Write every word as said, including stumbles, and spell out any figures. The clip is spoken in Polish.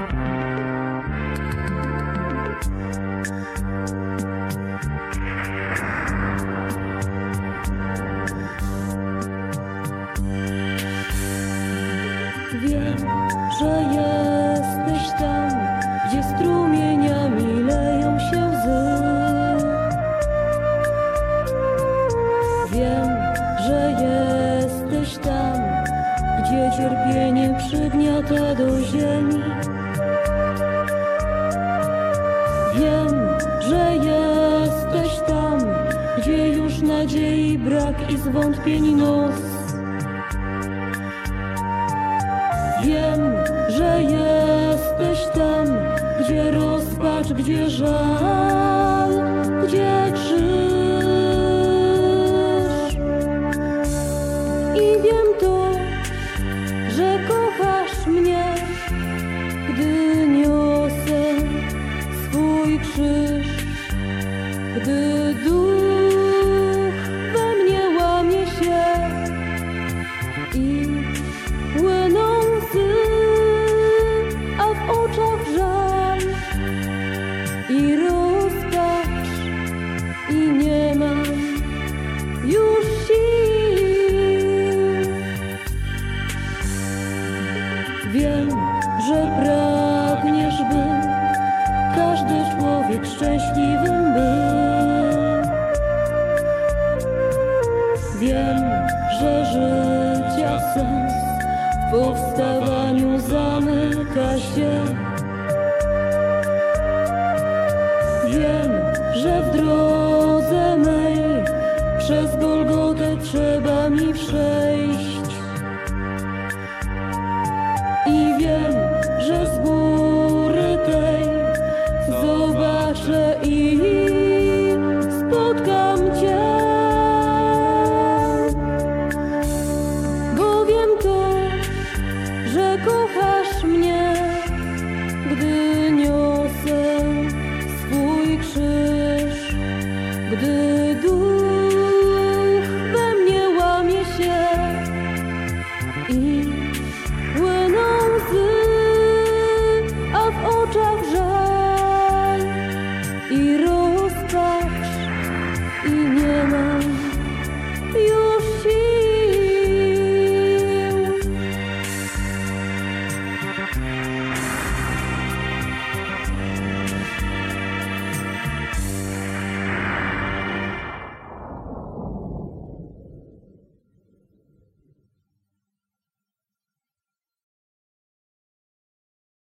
Wiem, że jesteś tam, gdzie strumieniami leją się łzy. Wiem, że jesteś tam, gdzie cierpienie przygniata do ziemi. Wiem, że jesteś tam, gdzie już nadziei brak i zwątpień nos. Wiem, że jesteś tam, gdzie rozpacz, gdzie żal, gdzie krzyż. I wiem to, że kochasz mnie, gdy niosę swój krzyż, gdy duch we mnie łamie się i płyną łzy, a w oczach żal i rozpacz, i nie mam już sił. Wiem, że pragniesz, by każdy człowiek szczęśliwym był. Wiem, że życia sens w powstawaniu zamyka się. Wiem, że w drodze mej przez Golgotę trzeba mi przejść.